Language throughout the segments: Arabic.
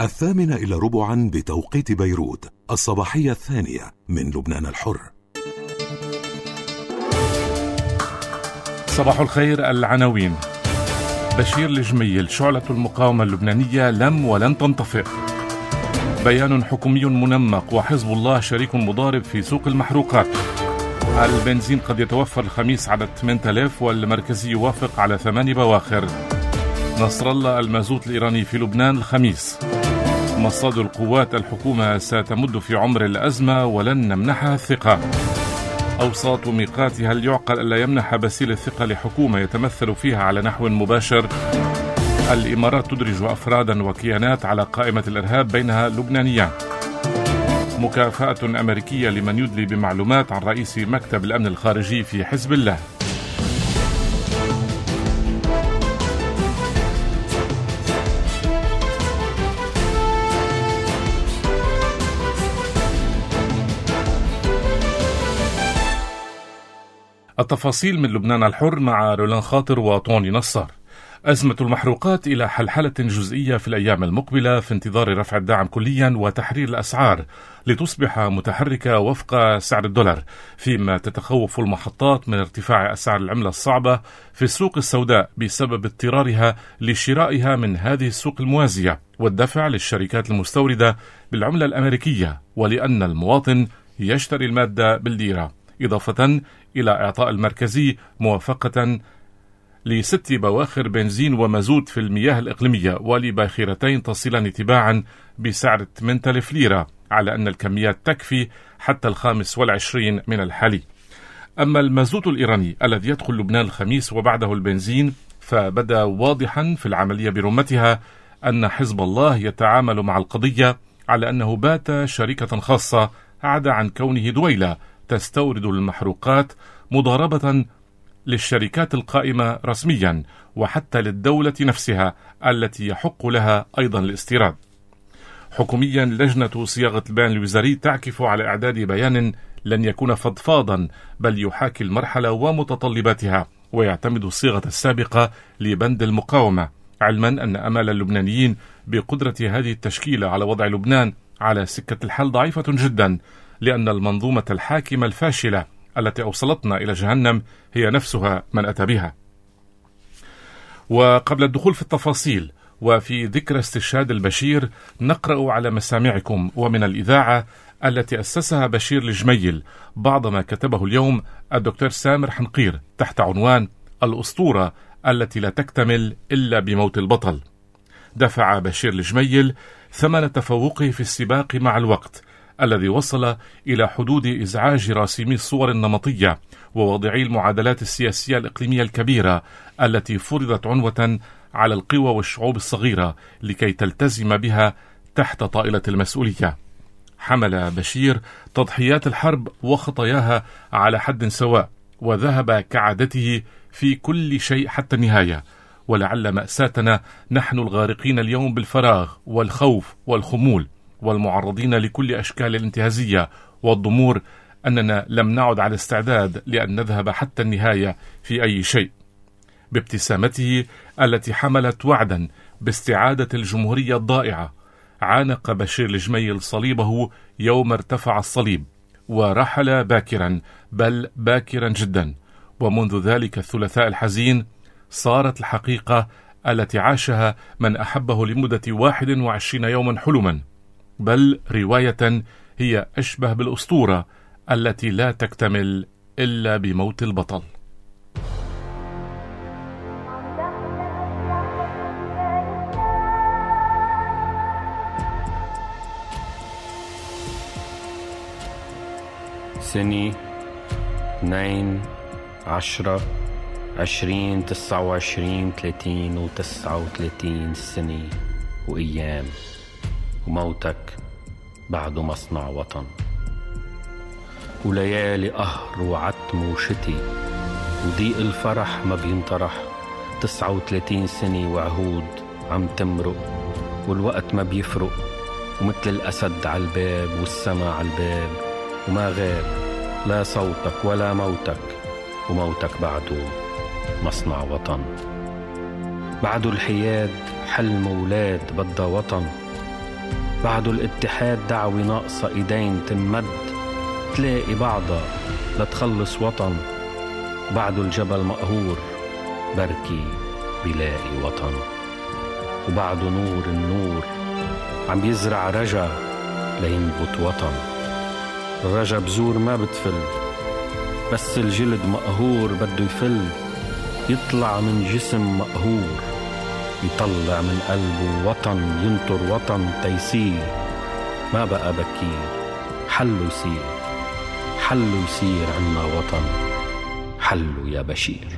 8:45 بتوقيت بيروت، الصباحية الثانية من لبنان الحر. صباح الخير. العناوين: بشير الجميل: شعلة المقاومة اللبنانية لم ولن تنطفئ. بيان حكومي منمق: وحزب الله شريك مضارب في سوق المحروقات. البنزين قد يتوفر الخميس على 8000 والمركزي يوافق على 8 بواخر. نصر الله: المازوت الإيراني في لبنان الخميس. مصادر القوات: الحكومة ستمد في عمر الأزمة ولن نمنحها الثقة. أوساط ميقاتها: هل يعقل ألا يمنح باسيل الثقة لحكومة يتمثل فيها على نحو مباشر؟ الإمارات تدرج أفرادا وكيانات على قائمة الإرهاب بينها لبنانيان. مكافأة أمريكية لمن يدلي بمعلومات عن رئيس مكتب الأمن الخارجي في حزب الله. التفاصيل من لبنان الحر مع رولان خاطر وطوني نصار. أزمة المحروقات إلى حلحلة جزئية في الأيام المقبلة في انتظار رفع الدعم كليا وتحرير الأسعار لتصبح متحركة وفق سعر الدولار، فيما تتخوف المحطات من ارتفاع أسعار العملة الصعبة في السوق السوداء بسبب اضطرارها لشرائها من هذه السوق الموازية والدفع للشركات المستوردة بالعملة الأمريكية، ولأن المواطن يشتري المادة بالليرة، إضافة إلى إعطاء المركزي موافقة ل6 بواخر بنزين ومازوت في المياه الإقليمية ولباخرتين تصلان تباعا بسعر 8000 ليرة، على أن الكميات تكفي حتى 25 من الحالي. أما المازوت الإيراني الذي يدخل لبنان الخميس وبعده البنزين، فبدا واضحا في العملية برمتها أن حزب الله يتعامل مع القضية على أنه بات شركة خاصة عدا عن كونه دويلة تستورد المحروقات مضاربة للشركات القائمة رسميا وحتى للدولة نفسها التي يحق لها أيضا الاستيراد. حكوميا لجنة صياغة البيان الوزاري تعكف على إعداد بيان لن يكون فضفاضا بل يحاكي المرحلة ومتطلباتها ويعتمد الصيغة السابقة لبند المقاومة، علما أن أمال اللبنانيين بقدرة هذه التشكيلة على وضع لبنان على سكة الحل ضعيفة جدا، لأن المنظومة الحاكمة الفاشلة التي أوصلتنا إلى جهنم هي نفسها من أتى بها. وقبل الدخول في التفاصيل وفي ذكرى استشهاد البشير، نقرأ على مسامعكم ومن الإذاعة التي أسسها بشير الجميل بعض ما كتبه اليوم الدكتور سامر حنقير تحت عنوان الأسطورة التي لا تكتمل إلا بموت البطل. دفع بشير الجميل ثمن تفوقه في السباق مع الوقت الذي وصل إلى حدود إزعاج راسمي الصور النمطية ووضعي المعادلات السياسية الإقليمية الكبيرة التي فرضت عنوة على القوى والشعوب الصغيرة لكي تلتزم بها تحت طائلة المسؤولية. حمل بشير تضحيات الحرب وخطاياها على حد سواء، وذهب كعادته في كل شيء حتى النهاية. ولعل مأساتنا نحن الغارقين اليوم بالفراغ والخوف والخمول والمعرضين لكل أشكال الانتهازية والضمور أننا لم نعد على استعداد لأن نذهب حتى النهاية في أي شيء. بابتسامته التي حملت وعدا باستعادة الجمهورية الضائعة، عانق بشير الجميل صليبه يوم ارتفع الصليب ورحل باكرا، بل باكرا جدا. ومنذ ذلك الثلاثاء الحزين صارت الحقيقة التي عاشها من أحبه لمدة 21 يوما حلما، بل رواية هي أشبه بالأسطورة التي لا تكتمل إلا بموت البطل. سنة 2 10 20 29 30 و 39 سنة وأيام، وموتك بعده مصنع وطن، وليالي قهر وعتم وشتي، وضيق الفرح ما بينطرح. 39 سنة وعهود عم تمرق، والوقت ما بيفرق، ومثل الأسد عالباب والسما عالباب، وما غاب لا صوتك ولا موتك، وموتك بعده مصنع وطن. بعده الحياد حلم ولاد بدها وطن، بعده الاتحاد دعوي ناقصة ايدين تنمد تلاقي بعضها لتخلص وطن، بعده الجبل مقهور بركي بلاقي وطن، وبعده نور النور عم يزرع رجا لينبت وطن. الرجا بزور ما بتفل، بس الجلد مقهور بده يفل، يطلع من جسم مقهور، يطلع من قلبه وطن، ينطر وطن تيسير. ما بقى بكير، حلو يصير، حلو يصير عنا وطن، حلو يا بشير.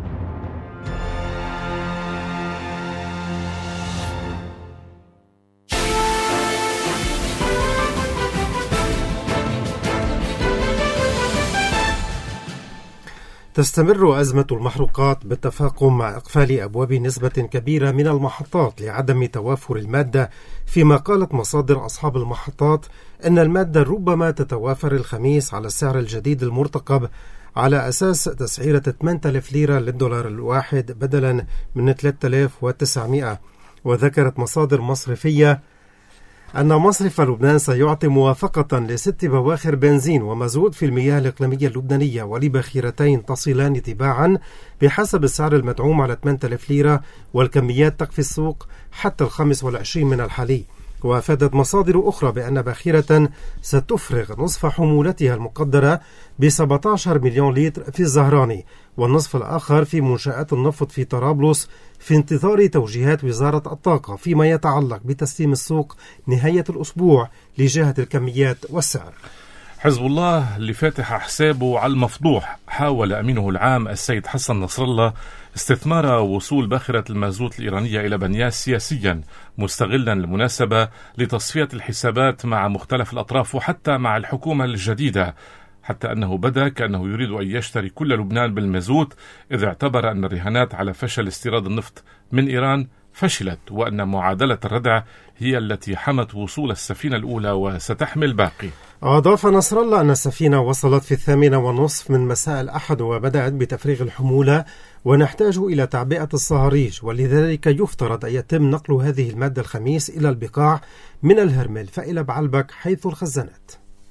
تستمر أزمة المحروقات بالتفاقم مع إقفال أبواب نسبة كبيرة من المحطات لعدم توافر المادة، فيما قالت مصادر أصحاب المحطات أن المادة ربما تتوافر الخميس على السعر الجديد المرتقب على أساس تسعيرة 8000 ليرة للدولار الواحد بدلا من 3900. وذكرت مصادر مصرفية أن مصرف لبنان سيعطي موافقة ل6 بواخر بنزين ومازوت في المياه الإقليمية اللبنانية ولبخيرتين تصلان تباعا بحسب السعر المدعوم على 8000 ليرة، والكميات تكفي السوق حتى 25 من الحلي. وافادت مصادر أخرى بأن بخيرة ستفرغ نصف حمولتها المقدرة ب17 مليون لتر في الزهراني، والنصف الآخر في منشآت النفط في طرابلس، في انتظار توجيهات وزارة الطاقة فيما يتعلق بتسليم السوق نهاية الأسبوع لجهة الكميات والسعر. حزب الله اللي فاتح حسابه على المفضوح حاول أمينه العام السيد حسن نصر الله استثمار وصول باخرة المازوت الإيرانية إلى بنياس سياسيا، مستغلا المناسبة لتصفية الحسابات مع مختلف الأطراف وحتى مع الحكومة الجديدة، حتى أنه بدا كأنه يريد أن يشتري كل لبنان بالمازوت، إذ اعتبر أن الرهانات على فشل استيراد النفط من إيران فشلت، وأن معادلة الردع هي التي حمت وصول السفينة الأولى وستحمل الباقي. أضاف نصر الله أن السفينة وصلت في 8:30 من مساء الأحد وبدأت بتفريغ الحمولة، ونحتاج إلى تعبئة الصهاريج، ولذلك يفترض أن يتم نقل هذه المادة الخميس إلى البقاع من الهرمل فإلى بعلبك حيث الخزانات.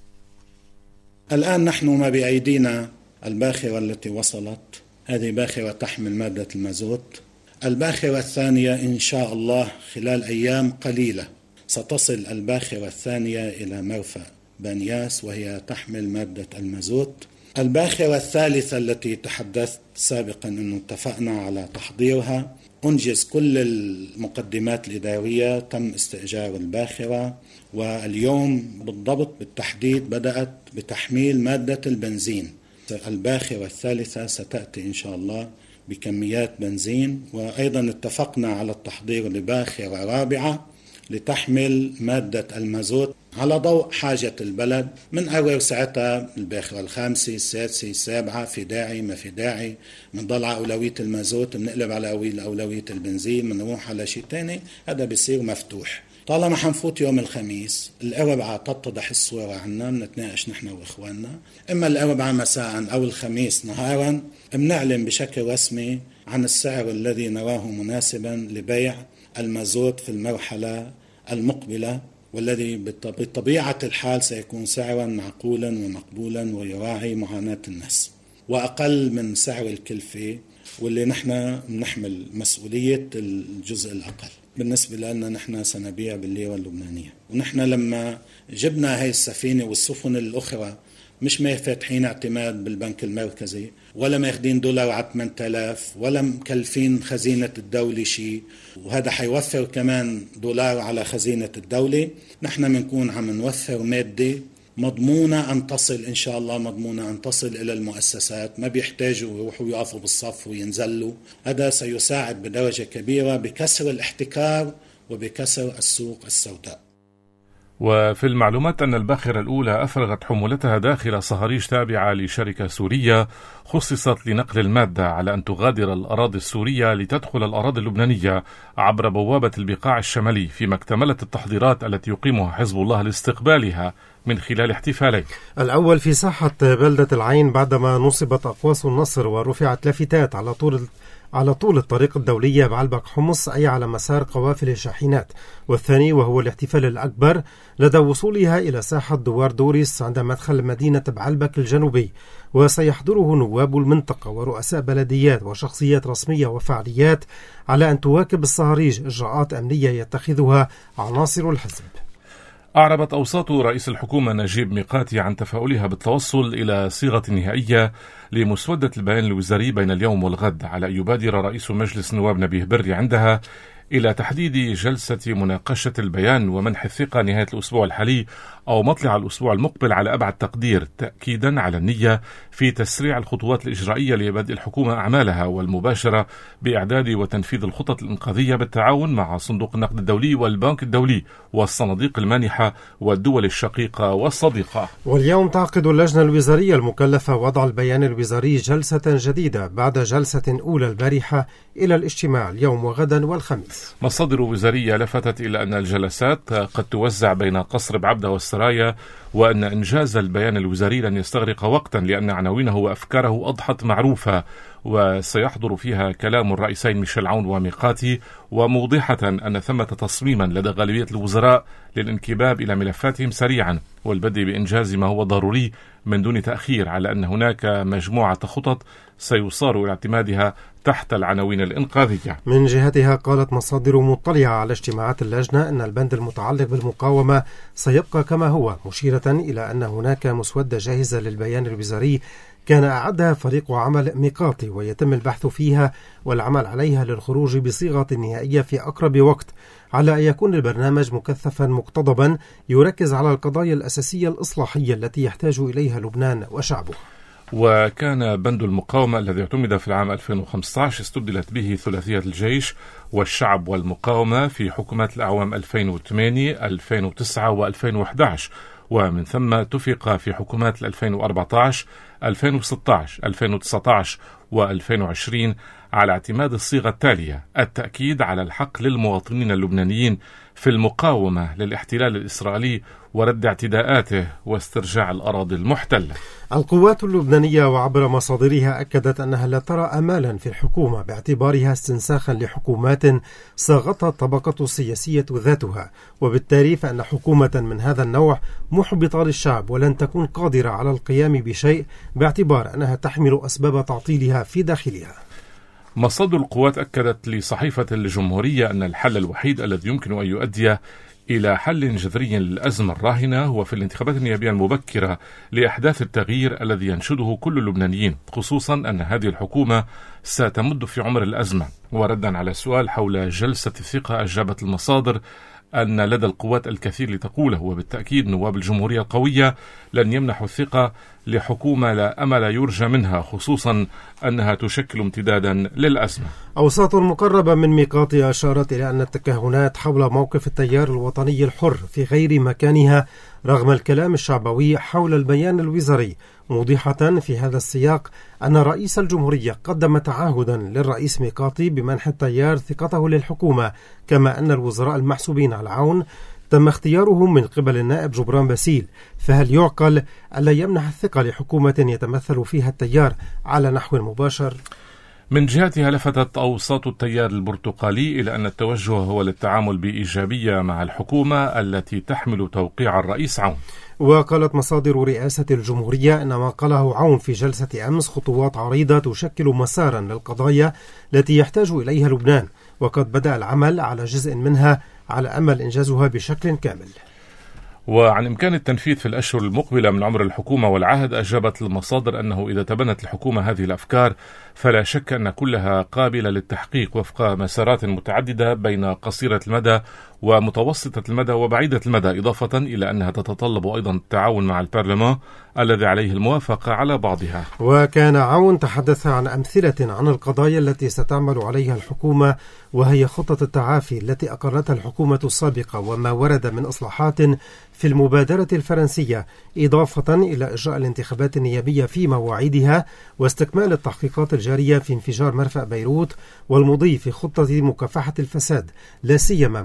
الآن نحن ما بأيدينا الباخرة التي وصلت، هذه باخرة تحمل مادة المازوت. الباخرة الثانية إن شاء الله خلال أيام قليلة ستصل الباخرة الثانية إلى مرفأ بنياس وهي تحمل مادة المازوت. الباخرة الثالثة التي تحدثت سابقا أنه اتفقنا على تحضيرها، أنجز كل المقدمات الإدارية، تم استئجار الباخرة، واليوم بالضبط بالتحديد بدأت بتحميل مادة البنزين. الباخرة الثالثة ستأتي إن شاء الله بكميات بنزين، وأيضا اتفقنا على التحضير لباخرة رابعة لتحمل مادة المازوت على ضوء حاجة البلد. من أول ساعتها الباخرة الخامسة السادسة السابعة، في داعي ما في داعي، بنضل على أولوية المازوت بنقلب على أولوية البنزين، بنروح على شيء تاني، هذا بيصير مفتوح. طالما حنفوت يوم الخميس الأربعاء تتضح الصورة عنا، بنتناقش نحن وإخواننا، إما الأربعاء مساء أو الخميس نهارا بنعلن بشكل رسمي عن السعر الذي نراه مناسبا لبيع المازوت في المرحلة المقبلة، والذي بطبيعة الحال سيكون سعرا معقولا ومقبولا ويراعي معاناة الناس، وأقل من سعر الكلفة، واللي نحن نحمل مسؤولية الجزء الأقل. بالنسبة لنا نحن سنبيع بالليرة اللبنانية، ونحن لما جبنا هاي السفينة والسفن الأخرى مش ما فاتحين اعتماد بالبنك المركزي، ولا ماخدين دولار على 8000، ولا مكلفين خزينة الدولة شيء، وهذا حيوفر كمان دولار على خزينة الدولة. نحن منكون عم نوفر مادة مضمونة أن تصل إن شاء الله، مضمونة أن تصل إلى المؤسسات، ما بيحتاجوا يروحوا يقفوا بالصف وينزلوا. هذا سيساعد بدرجة كبيرة بكسر الاحتكار وبكسر السوق السوداء. وفي المعلومات أن الباخرة الأولى أفرغت حمولتها داخل صهاريج تابعة لشركة سورية خصصت لنقل المادة، على أن تغادر الأراضي السورية لتدخل الأراضي اللبنانية عبر بوابة البقاع الشمالي، فيما اكتملت التحضيرات التي يقيمها حزب الله لاستقبالها من خلال احتفالين. الأول في ساحة بلدة العين بعدما نصبت أقواس النصر ورفعت لافتات على طول الطريق الدولية بعلبك حمص، أي على مسار قوافل الشاحنات. والثاني وهو الاحتفال الأكبر لدى وصولها إلى ساحة دوار دوريس عند مدخل مدينة بعلبك الجنوبي، وسيحضره نواب المنطقة ورؤساء بلديات وشخصيات رسمية وفعاليات، على أن تواكب الصهاريج إجراءات أمنية يتخذها عناصر الحزب. أعربت أوساط رئيس الحكومة نجيب ميقاتي عن تفاؤلها بالتوصل إلى صيغة نهائية لمسودة البيان الوزاري بين اليوم والغد، على أن يبادر رئيس مجلس النواب نبيه بري عندها إلى تحديد جلسة مناقشة البيان ومنح الثقة نهاية الأسبوع الحالي أو مطلع الأسبوع المقبل على أبعد تقدير، تأكيدا على النية في تسريع الخطوات الإجرائية لبدء الحكومة أعمالها والمباشرة بإعداد وتنفيذ الخطط الإنقاذية بالتعاون مع صندوق النقد الدولي والبنك الدولي والصناديق المانحة والدول الشقيقة والصديقة. واليوم تعقد اللجنة الوزارية المكلفة وضع البيان الوزاري جلسة جديدة بعد جلسة أولى البارحة إلى الاجتماع اليوم وغدا والخميس. مصادر وزارية لفتت إلى أن الجلسات قد توزع بين قصر بعبدة والسرايا، وأن إنجاز البيان الوزاري لن يستغرق وقتا لأن عناوينه وأفكاره أضحت معروفة، وسيحضر فيها كلام الرئيسين ميشيل عون وميقاتي، وموضحة أن ثمة تصميما لدى غالبية الوزراء للانكباب إلى ملفاتهم سريعا والبدء بإنجاز ما هو ضروري من دون تأخير، على أن هناك مجموعة خطط سيصار إلى اعتمادها تحت العناوين الإنقاذية. من جهتها قالت مصادر مطلعة على اجتماعات اللجنة أن البند المتعلق بالمقاومة سيبقى كما هو، مشيرة إلى أن هناك مسودة جاهزة للبيان الوزاري كان أعدها فريق عمل ميقاتي، ويتم البحث فيها والعمل عليها للخروج بصيغة نهائية في أقرب وقت، على أن يكون البرنامج مكثفا مقتضبا يركز على القضايا الأساسية الإصلاحية التي يحتاج إليها لبنان وشعبه. وكان بند المقاومة الذي اعتمد في العام 2015 استبدلت به ثلاثية الجيش والشعب والمقاومة في حكومات الأعوام 2008 2009 و2011، ومن ثم اتفق في حكومات 2014 2016 2019 و2020 على اعتماد الصيغة التالية: التأكيد على الحق للمواطنين اللبنانيين في المقاومة للاحتلال الإسرائيلي ورد اعتداءاته واسترجاع الأراضي المحتلة. القوات اللبنانية وعبر مصادرها أكدت أنها لا ترى أمالا في الحكومة باعتبارها استنساخا لحكومات صاغتها الطبقة السياسية ذاتها، وبالتالي فإن حكومة من هذا النوع محبطة للشعب ولن تكون قادرة على القيام بشيء باعتبار أنها تحمل أسباب تعطيلها في داخلها. مصادر القوات أكدت لصحيفة الجمهورية أن الحل الوحيد الذي يمكن أن يؤدي إلى حل جذري للأزمة الراهنة هو في الانتخابات النيابية المبكرة لإحداث التغيير الذي ينشده كل اللبنانيين، خصوصا أن هذه الحكومة ستمد في عمر الأزمة. وردا على سؤال حول جلسة الثقة، أجابت المصادر أن لدى القوات الكثير لتقوله، وبالتأكيد نواب الجمهورية القوية لن يمنحوا الثقة لحكومة لا أمل يرجى منها، خصوصا أنها تشكل امتدادا للأزمة. أوساط مقربة من ميقاتي أشارت إلى أن التكهنات حول موقف التيار الوطني الحر في غير مكانها رغم الكلام الشعبوي حول البيان الوزاري، موضحة في هذا السياق أن رئيس الجمهورية قدم تعهدا للرئيس ميقاتي بمنح التيار ثقته للحكومة، كما أن الوزراء المحسوبين على عون تم اختيارهم من قبل النائب جبران باسيل، فهل يعقل ألا يمنح الثقة لحكومة يتمثل فيها التيار على نحو مباشر؟ من جهتها لفتت أوساط التيار البرتقالي إلى أن التوجه هو للتعامل بإيجابية مع الحكومة التي تحمل توقيع الرئيس عون. وقالت مصادر رئاسة الجمهورية أن ما قاله عون في جلسة أمس خطوات عريضة تشكل مسارا للقضايا التي يحتاج إليها لبنان، وقد بدأ العمل على جزء منها على أمل إنجازها بشكل كامل. وعن إمكان التنفيذ في الأشهر المقبلة من عمر الحكومة والعهد، أجابت المصادر أنه إذا تبنت الحكومة هذه الأفكار فلا شك أن كلها قابلة للتحقيق وفق مسارات متعددة بين قصيرة المدى ومتوسطة المدى وبعيدة المدى، إضافة إلى أنها تتطلب أيضا التعاون مع البرلمان الذي عليه الموافقة على بعضها. وكان عون تحدث عن أمثلة عن القضايا التي ستعمل عليها الحكومة، وهي خطة التعافي التي أقرتها الحكومة السابقة وما ورد من إصلاحات في المبادرة الفرنسية، إضافة إلى إجراء الانتخابات النيابية في مواعيدها واستكمال التحقيقات الجارية في انفجار مرفأ بيروت، والمضي في خطة مكافحة الفساد لا سيما مباشرة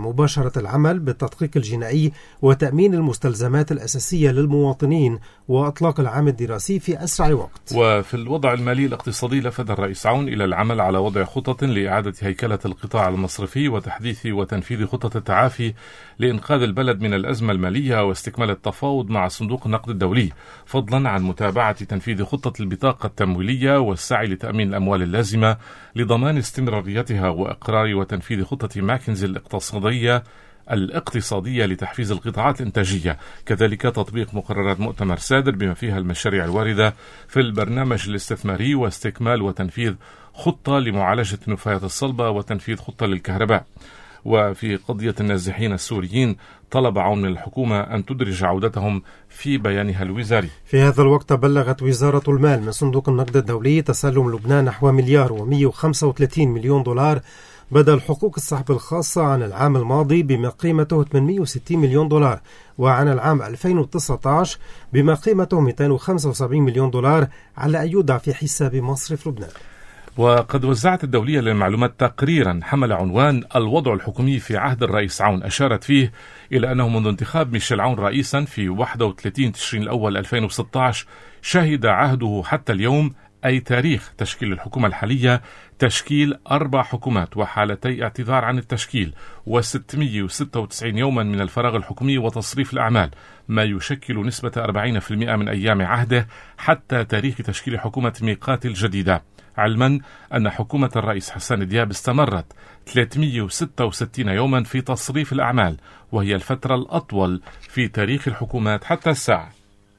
إدارة العمل بالتدقيق الجنائي وتأمين المستلزمات الأساسية للمواطنين وإطلاق العام الدراسي في أسرع وقت. وفي الوضع المالي الاقتصادي لفت الرئيس عون إلى العمل على وضع خطط لإعادة هيكلة القطاع المصرفي وتحديث وتنفيذ خطط التعافي لإنقاذ البلد من الأزمة المالية واستكمال التفاوض مع صندوق النقد الدولي، فضلا عن متابعة تنفيذ خطة البطاقة التمويلية والسعي لتأمين الأموال اللازمة لضمان استمراريتها وإقرار وتنفيذ خطة ماكنزي الاقتصادية لتحفيز القطاعات الإنتاجية، كذلك تطبيق مقررات مؤتمر سادر بما فيها المشاريع الواردة في البرنامج الاستثماري واستكمال وتنفيذ خطة لمعالجة النفايات الصلبة وتنفيذ خطة للكهرباء. وفي قضية النازحين السوريين طلب عون من الحكومة أن تدرج عودتهم في بيانها الوزاري. في هذا الوقت بلغت وزارة المال من صندوق النقد الدولي تسلم لبنان نحو $1,135,000,000 بدل حقوق السحب الخاصة عن العام الماضي بما قيمته $860 مليون، وعن العام 2019 بما قيمته $275 مليون على أن يودع في حساب مصرف لبنان. وقد وزعت الدولية للمعلومات تقريرا حمل عنوان الوضع الحكومي في عهد الرئيس عون، أشارت فيه إلى أنه منذ انتخاب ميشيل عون رئيسا في 31 تشرين الأول 2016 شهد عهده حتى اليوم، أي تاريخ تشكيل الحكومة الحالية، تشكيل 4 حكومات وحالتي اعتذار عن التشكيل و696 يوما من الفراغ الحكومي وتصريف الأعمال، ما يشكل نسبة 40% من أيام عهده حتى تاريخ تشكيل حكومة ميقات الجديدة، علما أن حكومة الرئيس حسان دياب استمرت 366 يوما في تصريف الأعمال، وهي الفترة الأطول في تاريخ الحكومات حتى الساعة.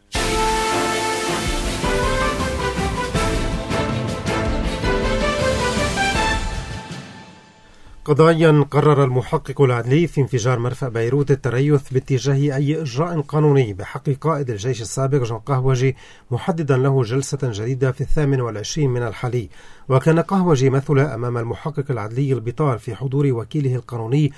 قضائيا قرر المحقق العدلي في انفجار مرفأ بيروت التريث باتجاه أي إجراء قانوني بحق قائد الجيش السابق جان قهوجي، محددا له جلسة جديدة في 28 من الحالي. وكان قهوجي مثل أمام المحقق العدلي البطار في حضور وكيله القانوني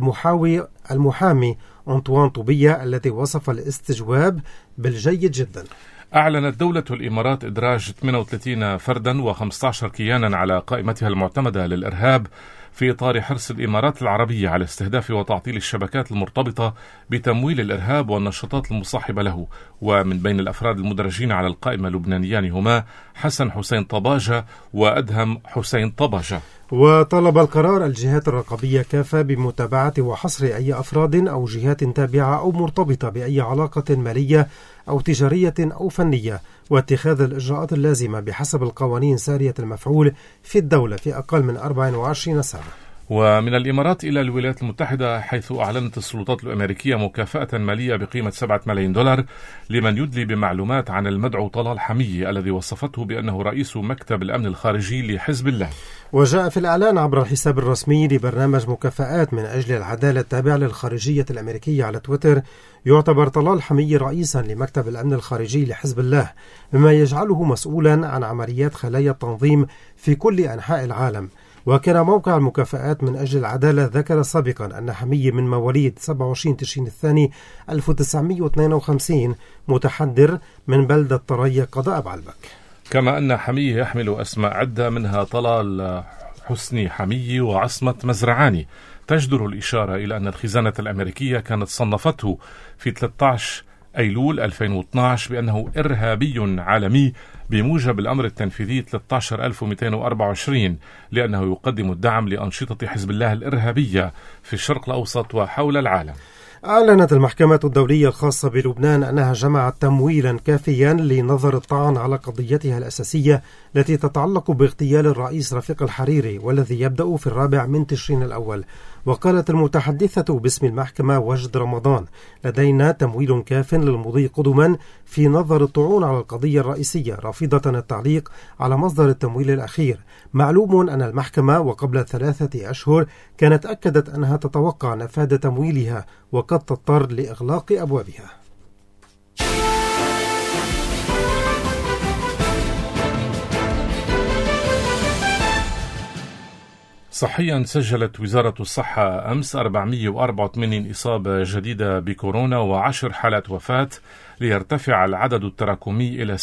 المحامي أنطوان طوبية الذي وصف الاستجواب بالجيد جدا. أعلنت دولة الإمارات إدراج 38 فردا و15 كيانا على قائمتها المعتمدة للإرهاب في إطار حرص الإمارات العربية على استهداف وتعطيل الشبكات المرتبطة بتمويل الإرهاب والنشاطات المصاحبة له. ومن بين الأفراد المدرجين على القائمة لبنانيان هما حسن حسين طباجة وأدهم حسين طباجة. وطلب القرار الجهات الرقابية كافة بمتابعة وحصر أي أفراد أو جهات تابعة أو مرتبطة بأي علاقة مالية أو تجارية أو فنية، واتخاذ الإجراءات اللازمة بحسب القوانين سارية المفعول في الدولة في أقل من 24 ساعة. ومن الإمارات إلى الولايات المتحدة، حيث أعلنت السلطات الأمريكية مكافأة مالية بقيمة $7 ملايين لمن يدلي بمعلومات عن المدعو طلال حمية الذي وصفته بأنه رئيس مكتب الأمن الخارجي لحزب الله. وجاء في الإعلان عبر الحساب الرسمي لبرنامج مكافآت من أجل العدالة التابع للخارجية الأمريكية على تويتر، يعتبر طلال حمية رئيسا لمكتب الأمن الخارجي لحزب الله، مما يجعله مسؤولا عن عمليات خلايا التنظيم في كل أنحاء العالم. وكان موقع المكافآت من أجل العدالة ذكر سابقا أن حمية من مواليد 27 تشرين الثاني 1952 متحدر من بلدة طرية قضاء بعلبك. كما أن حمية يحمل أسماء عدة منها طلال حسني حمية وعصمة مزرعاني، تجدر الإشارة إلى أن الخزانة الأمريكية كانت صنفته في 13 أيلول 2012 بأنه إرهابي عالمي بموجب الأمر التنفيذي 13224 لأنه يقدم الدعم لأنشطة حزب الله الإرهابية في الشرق الأوسط وحول العالم. أعلنت المحكمة الدولية الخاصة بلبنان أنها جمعت تمويلا كافيا لنظر الطعن على قضيتها الأساسية التي تتعلق باغتيال الرئيس رفيق الحريري والذي يبدأ في 4 من تشرين الأول. وقالت المتحدثة باسم المحكمة وجد رمضان: لدينا تمويل كاف للمضي قدما في نظر الطعون على القضية الرئيسية، رافضة التعليق على مصدر التمويل الأخير. معلوم أن المحكمة وقبل 3 أشهر كانت أكدت أنها تتوقع نفاذ تمويلها وقد تضطر لإغلاق أبوابها. صحيا سجلت وزارة الصحة أمس 484 إصابة جديدة بكورونا و10 حالات وفاة، ليرتفع العدد التراكمي إلى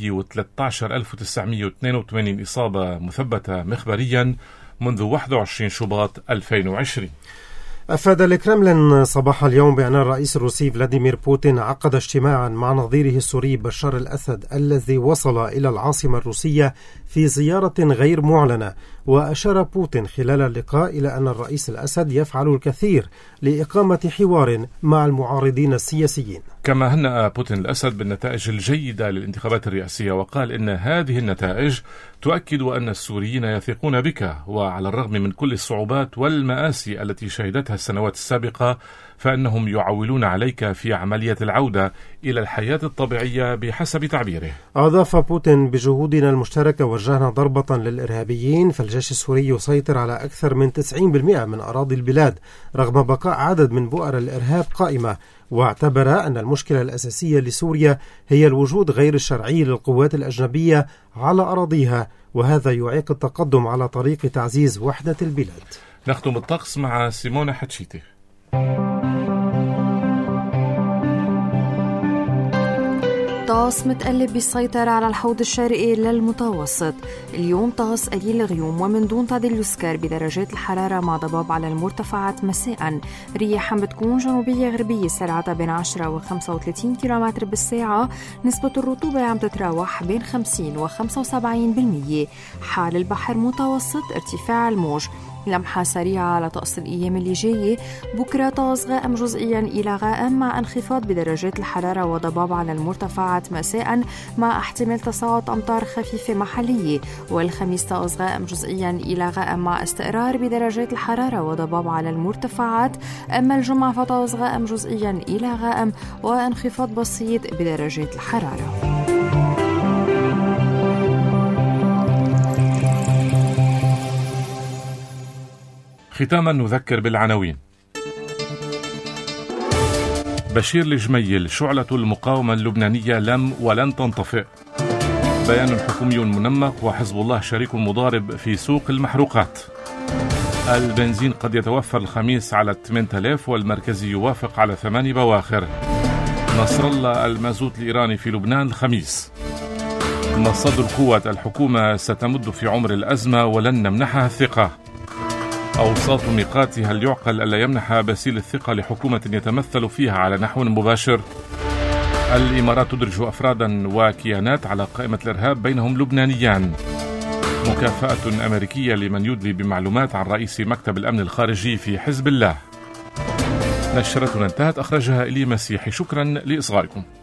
613,982 إصابة مثبتة مخبريا منذ 21 شباط 2020. أفاد الكرملين صباح اليوم بأن الرئيس الروسي فلاديمير بوتين عقد اجتماعا مع نظيره السوري بشار الأسد الذي وصل إلى العاصمة الروسية في زيارة غير معلنة. وأشار بوتين خلال اللقاء إلى أن الرئيس الأسد يفعل الكثير لإقامة حوار مع المعارضين السياسيين. كما هنأ بوتين الأسد بالنتائج الجيدة للانتخابات الرئاسية، وقال إن هذه النتائج تؤكد أن السوريين يثقون بك، وعلى الرغم من كل الصعوبات والمآسي التي شهدتها السنوات السابقة فإنهم يعولون عليك في عملية العودة إلى الحياة الطبيعية بحسب تعبيره. أضاف بوتين: بجهودنا المشتركة وجهنا ضربة للإرهابيين، فالجيش السوري يسيطر على أكثر من 90% من أراضي البلاد رغم بقاء عدد من بؤر الإرهاب قائمة. واعتبر أن المشكلة الأساسية لسوريا هي الوجود غير الشرعي للقوات الأجنبية على أراضيها، وهذا يعيق التقدم على طريق تعزيز وحدة البلاد. نختم الطقس مع سيمونة حتشيتي. طقس متقلب بالسيطرة على الحوض الشرقي للمتوسط. اليوم طقس قليل الغيوم ومن دون تعديل يذكر بدرجات الحرارة مع ضباب على المرتفعات مساء. رياح بتكون جنوبية غربية سرعتها بين 10 و 35 كيلومتر بالساعة. نسبة الرطوبة عم تتراوح بين 50 و 75%. حال البحر متوسط، ارتفاع الموج. لمحة سريعة على طقس الأيام اللي جاية. بكرة طقس غائم جزئيا إلى غائم مع انخفاض بدرجات الحرارة وضباب على المرتفعات مساء مع احتمال تصاعد أمطار خفيفة محلية. والخميس طقس غائم جزئيا إلى غائم مع استقرار بدرجات الحرارة وضباب على المرتفعات. أما الجمعة فطقس غائم جزئيا إلى غائم وانخفاض بسيط بدرجات الحرارة. ختاما نذكر بالعناوين. بشير الجميل: شعلة المقاومة اللبنانية لم ولن تنطفئ. بيان حكومي منمق: وحزب الله شريك مضارب في سوق المحروقات. البنزين قد يتوفر الخميس على 8000 والمركزي يوافق على 8 بواخر. نصر الله: المازوت الإيراني في لبنان الخميس. مصادر القوة: الحكومة ستمد في عمر الأزمة ولن نمنحها الثقة. أوساط ميقاتها: هل يعقل ألا يمنح باسيل الثقة لحكومة يتمثل فيها على نحو مباشر؟ الإمارات تدرج أفرادا وكيانات على قائمة الإرهاب بينهم لبنانيان. مكافأة أمريكية لمن يدلي بمعلومات عن رئيس مكتب الأمن الخارجي في حزب الله. نشرتنا انتهت، أخرجها إلي مسيحي. شكرا لإصغائكم.